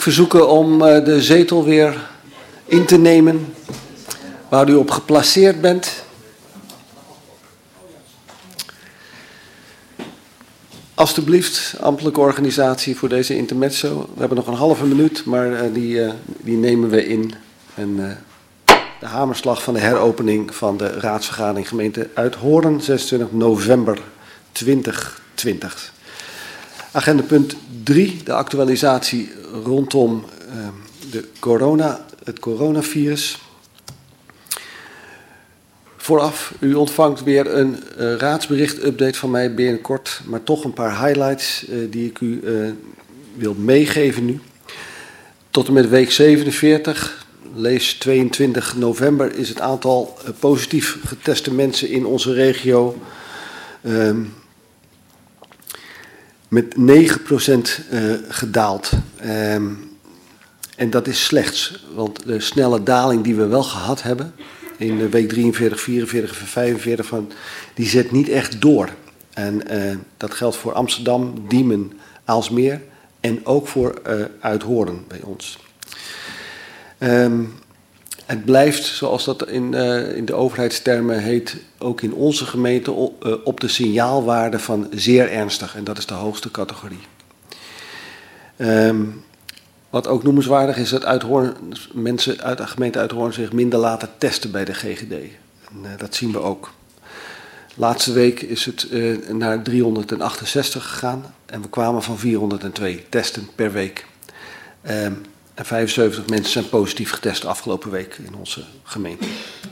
ik verzoeken om de zetel weer in te nemen waar u op geplaceerd bent. Alsjeblieft, ambtelijke organisatie voor deze intermezzo. We hebben nog een halve minuut, maar die nemen we in. En de hamerslag van de heropening van de raadsvergadering gemeente Uithoorn, 26 november 2020. Agenda punt 3, de actualisatie rondom het coronavirus. Vooraf, u ontvangt weer een raadsbericht-update van mij binnenkort, maar toch een paar highlights die ik u wil meegeven nu. Tot en met week 47, lees 22 november, is het aantal positief geteste mensen in onze regio met 9% gedaald. En dat is slechts, want de snelle daling die we wel gehad hebben in de week 43, 44 en 45, die zet niet echt door. En dat geldt voor Amsterdam, Diemen, Aalsmeer en ook voor Uithoorn bij ons. Het blijft, zoals dat in de overheidstermen heet, ook in onze gemeente op de signaalwaarde van zeer ernstig. En dat is de hoogste categorie. Wat ook noemenswaardig is dat mensen uit de gemeente Uithoorn zich minder laten testen bij de GGD. En dat zien we ook. Laatste week is het naar 368 gegaan en we kwamen van 402 testen per week. En 75 mensen zijn positief getest de afgelopen week in onze gemeente.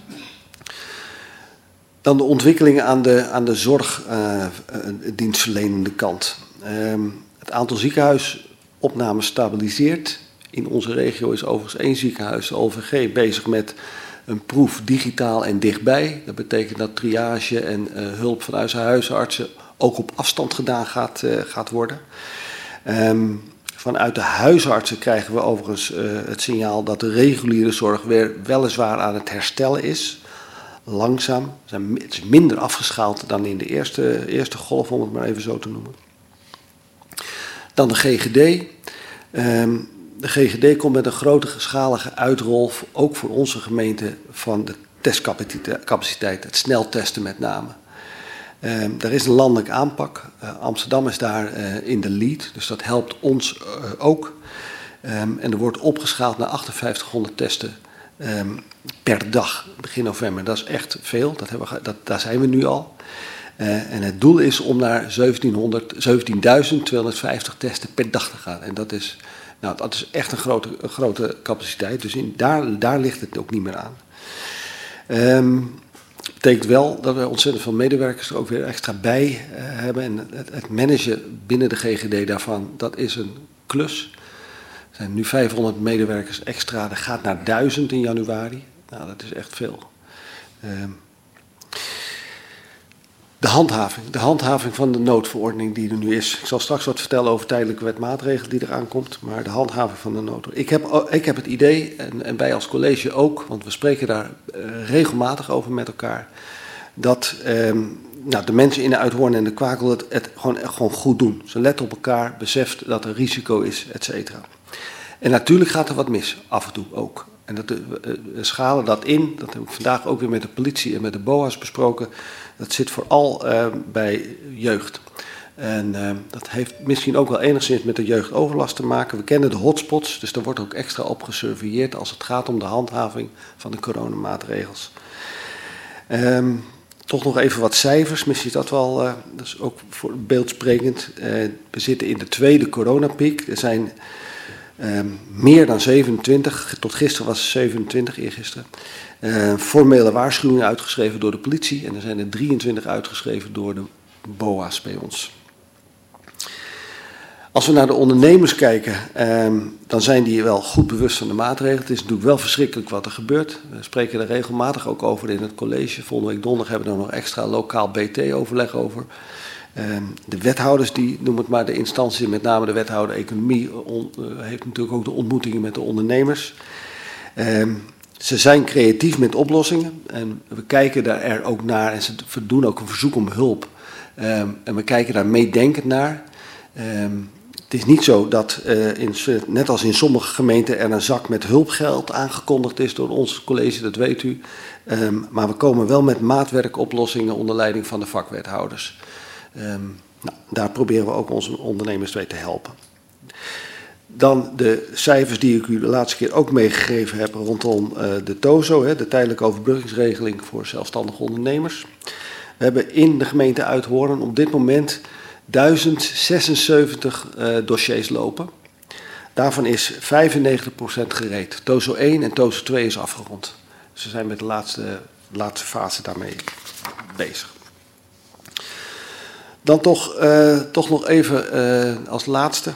Dan de ontwikkelingen aan de zorgdienstverlenende kant. Het aantal ziekenhuisopnames stabiliseert. In onze regio is overigens 1 ziekenhuis, de OVG, bezig met een proef digitaal en dichtbij. Dat betekent dat triage en hulp vanuit zijn huisartsen ook op afstand gedaan gaat worden. Vanuit de huisartsen krijgen we overigens het signaal dat de reguliere zorg weer weliswaar aan het herstellen is. Langzaam. Het is minder afgeschaald dan in de eerste golf, om het maar even zo te noemen. Dan de GGD. De GGD komt met een grote uitrol, ook voor onze gemeente, van de testcapaciteit, het snel testen met name. Er is een landelijke aanpak. Amsterdam is daar in de lead, dus dat helpt ons ook. En er wordt opgeschaald naar 5800 testen per dag begin november. Dat is echt veel, daar zijn we nu al. En het doel is om naar 17.250 testen per dag te gaan. En dat is echt een grote capaciteit, dus daar ligt het ook niet meer aan. Betekent wel dat we ontzettend veel medewerkers er ook weer extra bij hebben. En het managen binnen de GGD daarvan, dat is een klus. Er zijn nu 500 medewerkers extra, dat gaat naar 1000 in januari. Nou, dat is echt veel. De handhaving van de noodverordening die er nu is. Ik zal straks wat vertellen over tijdelijke wetmaatregelen die eraan komt, maar de handhaving van de noodverordening. Ik heb het idee, en wij als college ook, want we spreken daar regelmatig over met elkaar, dat de mensen in de Uithoorn en de Kwakel het gewoon goed doen. Ze letten op elkaar, beseft dat er risico is, et cetera. En natuurlijk gaat er wat mis, af en toe ook. En we schalen dat in, dat heb ik vandaag ook weer met de politie en met de BOA's besproken. Dat zit vooral bij jeugd. En dat heeft misschien ook wel enigszins met de jeugdoverlast te maken. We kennen de hotspots, dus daar wordt ook extra op gesurveilleerd als het gaat om de handhaving van de coronamaatregels. Toch nog even wat cijfers, misschien is dat wel, dat is ook voor beeldsprekend. We zitten in de tweede coronapiek. Er zijn meer dan 27, tot gisteren was het 27, eergisteren, formele waarschuwingen uitgeschreven door de politie. En er zijn er 23 uitgeschreven door de BOA's bij ons. Als we naar de ondernemers kijken, dan zijn die wel goed bewust van de maatregelen. Het is natuurlijk wel verschrikkelijk wat er gebeurt. We spreken er regelmatig ook over in het college. Volgende week donderdag hebben we er nog extra lokaal BT-overleg over. De wethouders, noem het maar de instantie, met name de wethouder economie, heeft natuurlijk ook de ontmoetingen met de ondernemers. Ze zijn creatief met oplossingen en we kijken daar er ook naar en ze doen ook een verzoek om hulp. En we kijken daar meedenkend naar. Het is niet zo dat, net als in sommige gemeenten, er een zak met hulpgeld aangekondigd is door ons college, dat weet u. Maar we komen wel met maatwerkoplossingen onder leiding van de vakwethouders. Daar proberen we ook onze ondernemers mee te helpen. Dan de cijfers die ik u de laatste keer ook meegegeven heb rondom de TOZO, de tijdelijke overbruggingsregeling voor zelfstandige ondernemers. We hebben in de gemeente Uithoorn op dit moment 1076 dossiers lopen. Daarvan is 95% gereed. TOZO 1 en TOZO 2 is afgerond. Dus we zijn met de laatste fase daarmee bezig. Dan toch nog even als laatste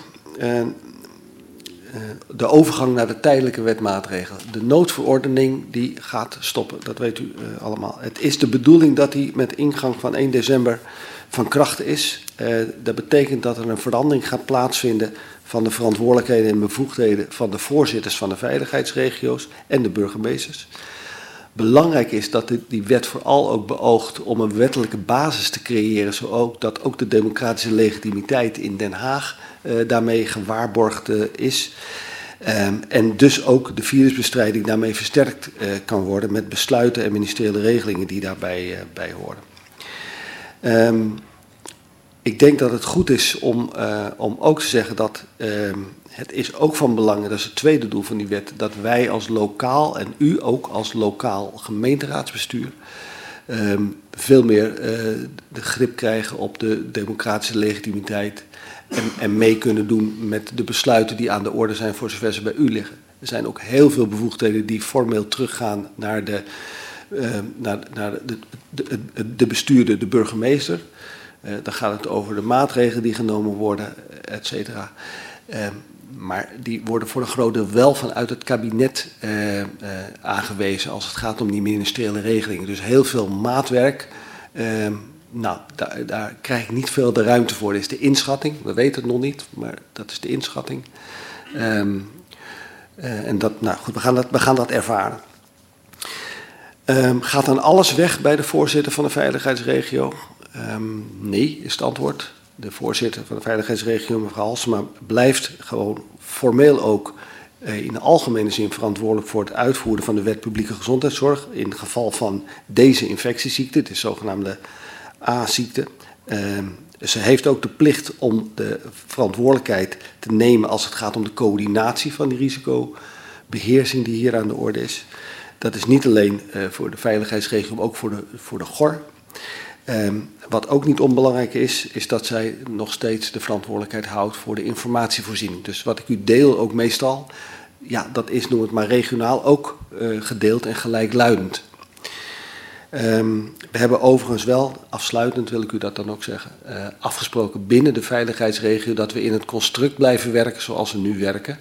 de overgang naar de tijdelijke wetmaatregelen. De noodverordening die gaat stoppen, dat weet u allemaal. Het is de bedoeling dat die met ingang van 1 december van kracht is. Dat betekent dat er een verandering gaat plaatsvinden van de verantwoordelijkheden en bevoegdheden van de voorzitters van de veiligheidsregio's en de burgemeesters. Belangrijk is dat die wet vooral ook beoogt om een wettelijke basis te creëren, zodat ook de democratische legitimiteit in Den Haag daarmee gewaarborgd is. En dus ook de virusbestrijding daarmee versterkt kan worden met besluiten en ministeriële regelingen die daarbij bij horen. Ik denk dat het goed is om ook te zeggen dat het is ook van belang, dat is het tweede doel van die wet, dat wij als lokaal en u ook als lokaal gemeenteraadsbestuur veel meer de grip krijgen op de democratische legitimiteit en mee kunnen doen met de besluiten die aan de orde zijn voor zover ze bij u liggen. Er zijn ook heel veel bevoegdheden die formeel teruggaan naar de bestuurder, de burgemeester. Dan gaat het over de maatregelen die genomen worden, et cetera. Maar die worden voor een groot deel wel vanuit het kabinet aangewezen als het gaat om die ministeriële regelingen. Dus heel veel maatwerk, daar krijg ik niet veel de ruimte voor. Dat is de inschatting, we weten het nog niet, maar dat is de inschatting. En dat, nou goed, we gaan dat ervaren. Gaat dan alles weg bij de voorzitter van de veiligheidsregio? Nee, is het antwoord. De voorzitter van de veiligheidsregio, mevrouw Halsema, blijft gewoon formeel ook in de algemene zin verantwoordelijk voor het uitvoeren van de wet publieke gezondheidszorg. In het geval van deze infectieziekte, het is zogenaamde A-ziekte. Ze heeft ook de plicht om de verantwoordelijkheid te nemen als het gaat om de coördinatie van die risicobeheersing die hier aan de orde is. Dat is niet alleen voor de veiligheidsregio, maar ook voor de GOR. Wat ook niet onbelangrijk is dat zij nog steeds de verantwoordelijkheid houdt voor de informatievoorziening. Dus wat ik u deel ook meestal, ja, dat is, noem het maar regionaal, ook gedeeld en gelijkluidend. We hebben overigens wel, afsluitend wil ik u dat dan ook zeggen, afgesproken binnen de veiligheidsregio dat we in het construct blijven werken zoals we nu werken.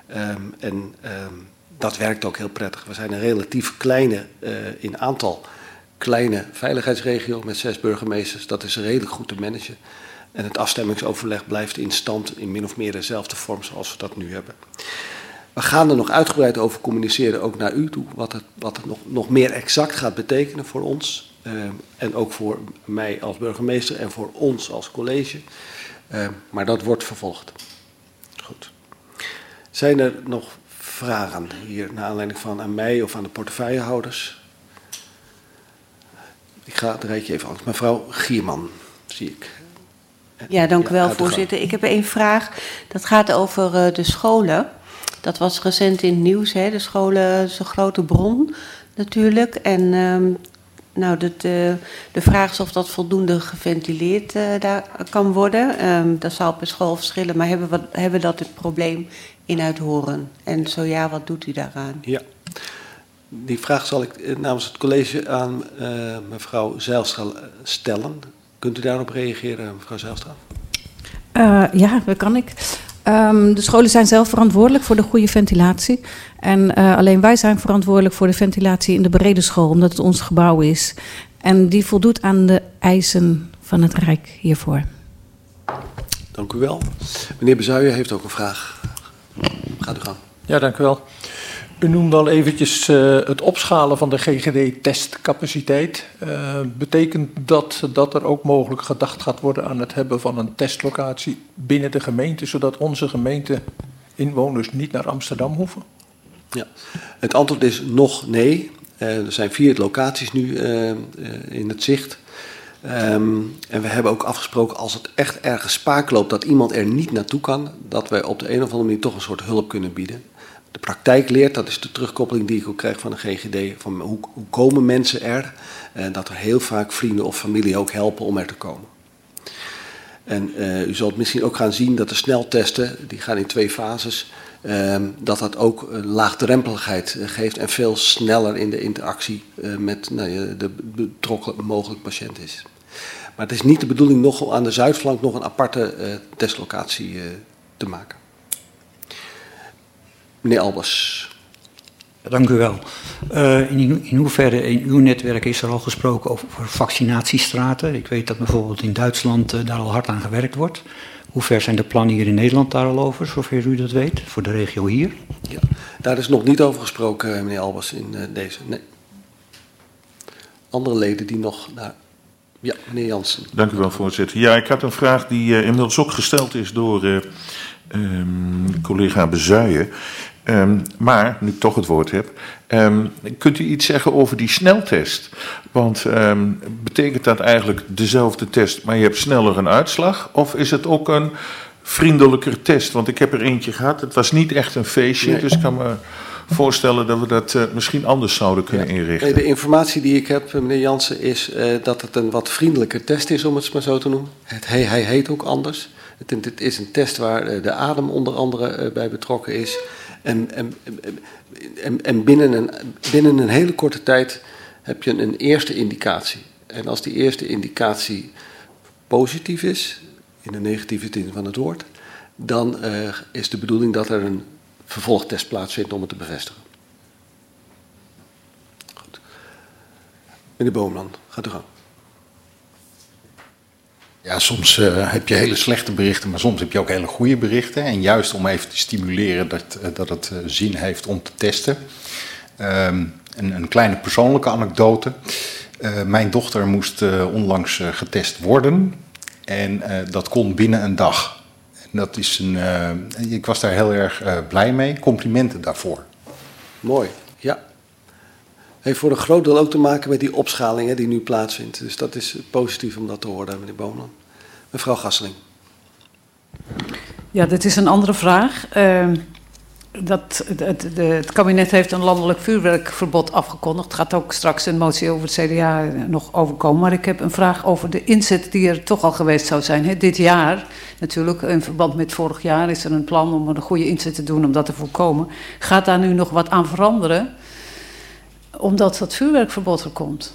Dat werkt ook heel prettig. We zijn een relatief kleine, in aantal kleine veiligheidsregio met 6 burgemeesters. Dat is redelijk goed te managen. En het afstemmingsoverleg blijft in stand in min of meer dezelfde vorm zoals we dat nu hebben. We gaan er nog uitgebreid over communiceren, ook naar u toe, wat het nog meer exact gaat betekenen voor ons. En ook voor mij als burgemeester en voor ons als college. Maar dat wordt vervolgd. Goed. Zijn er nog vragen hier naar aanleiding van aan mij of aan de portefeuillehouders? Ik ga het rijtje even af. Mevrouw Gierman, zie ik. Ja, dank u wel, voorzitter. Ik heb 1 vraag. Dat gaat over de scholen. Dat was recent in het nieuws. Hè. De scholen is een grote bron natuurlijk. En de vraag is of dat voldoende geventileerd daar kan worden. Dat zal per school verschillen. Maar hebben we dat het probleem in Uithoorn? En zo ja, wat doet u daaraan? Ja. Die vraag zal ik namens het college aan mevrouw Zijlstra stellen. Kunt u daarop reageren, mevrouw Zijlstra? Ja, dat kan ik. De scholen zijn zelf verantwoordelijk voor de goede ventilatie. En alleen wij zijn verantwoordelijk voor de ventilatie in de brede school, omdat het ons gebouw is. En die voldoet aan de eisen van het Rijk hiervoor. Dank u wel. Meneer Bezuijen heeft ook een vraag. Gaat u gang. Ja, dank u wel. U noemde al eventjes het opschalen van de GGD-testcapaciteit. Betekent dat er ook mogelijk gedacht gaat worden aan het hebben van een testlocatie binnen de gemeente, zodat onze gemeente-inwoners niet naar Amsterdam hoeven? Ja, het antwoord is nog nee. Er zijn 4 locaties nu in het zicht. En we hebben ook afgesproken, als het echt ergens spaak loopt dat iemand er niet naartoe kan, dat wij op de een of andere manier toch een soort hulp kunnen bieden. De praktijk leert, dat is de terugkoppeling die ik ook krijg van de GGD, van hoe komen mensen er? Dat er heel vaak vrienden of familie ook helpen om er te komen. En u zult misschien ook gaan zien dat de sneltesten, die gaan in 2 fases, dat ook laagdrempeligheid geeft en veel sneller in de interactie met de betrokken mogelijk patiënt is. Maar het is niet de bedoeling nog om aan de zuidflank nog een aparte testlocatie te maken. Meneer Albers. Dank u wel. In hoeverre in uw netwerk is er al gesproken over vaccinatiestraten? Ik weet dat bijvoorbeeld in Duitsland daar al hard aan gewerkt wordt. Hoe ver zijn de plannen hier in Nederland daar al over, zover u dat weet, voor de regio hier? Ja, daar is nog niet over gesproken, meneer Albers, in deze. Nee. Andere leden die nog naar... Ja, meneer Jansen. Dank u wel, voorzitter. Ja, ik had een vraag die inmiddels ook gesteld is door collega Bezuijen. Maar, nu ik toch het woord heb, kunt u iets zeggen over die sneltest? Want betekent dat eigenlijk dezelfde test, maar je hebt sneller een uitslag? Of is het ook een vriendelijker test? Want ik heb er eentje gehad, het was niet echt een feestje, nee. Dus ik kan me voorstellen dat we dat misschien anders zouden kunnen inrichten. De informatie die ik heb, meneer Jansen, is dat het een wat vriendelijker test is, om het maar zo te noemen. Hij heet ook anders. Het is een test waar de adem onder andere bij betrokken is. En binnen een hele korte tijd heb je een eerste indicatie. En als die eerste indicatie positief is, in de negatieve zin van het woord, dan is de bedoeling dat er een vervolgtest plaatsvindt om het te bevestigen. Goed. Meneer Boomland, gaat u gang. Ja, soms heb je hele slechte berichten, maar soms heb je ook hele goede berichten. En juist om even te stimuleren dat het zin heeft om te testen. Een kleine persoonlijke anekdote. Mijn dochter moest onlangs getest worden. En dat kon binnen een dag. En dat is ik was daar heel erg blij mee. Complimenten daarvoor. Mooi, ja. Heeft voor een groot deel ook te maken met die opschaling die nu plaatsvindt. Dus dat is positief om dat te horen, meneer Boomland. Mevrouw Gasseling. Ja, dit is een andere vraag. Het kabinet heeft een landelijk vuurwerkverbod afgekondigd. Het gaat ook straks een motie over het CDA nog overkomen. Maar ik heb een vraag over de inzet die er toch al geweest zou zijn. Dit jaar, natuurlijk, in verband met vorig jaar, is er een plan om een goede inzet te doen om dat te voorkomen. Gaat daar nu nog wat aan veranderen? Omdat dat vuurwerkverbod er komt?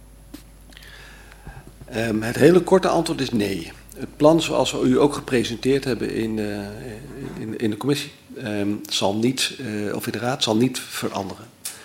Het hele korte antwoord is nee. Het plan zoals we u ook gepresenteerd hebben in de commissie zal niet, of in de raad, zal niet veranderen.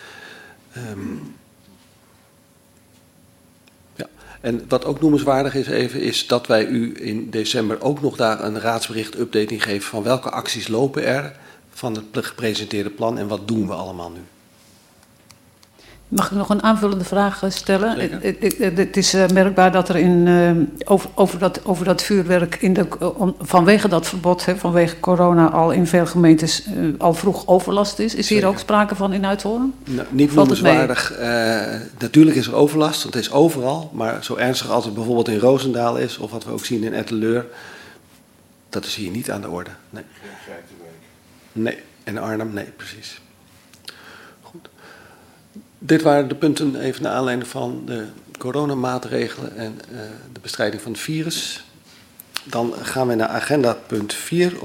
Ja. En wat ook noemenswaardig is even, is dat wij u in december ook nog daar een raadsbericht-updating geven van welke acties lopen er van het gepresenteerde plan en wat doen we allemaal nu. Mag ik nog een aanvullende vraag stellen? Het is merkbaar dat er over dat vuurwerk vanwege dat verbod, vanwege corona, al in veel gemeentes al vroeg overlast is. Is hier ook sprake van in Uithoorn? Nou, niet noemenswaardig. Natuurlijk is er overlast, want het is overal. Maar zo ernstig als het bijvoorbeeld in Roosendaal is, of wat we ook zien in Etteleur, dat is hier niet aan de orde. Nee. Nee, en Arnhem, nee, precies. Dit waren de punten even naar aanleiding van de coronamaatregelen en de bestrijding van het virus. Dan gaan we naar agenda punt 4.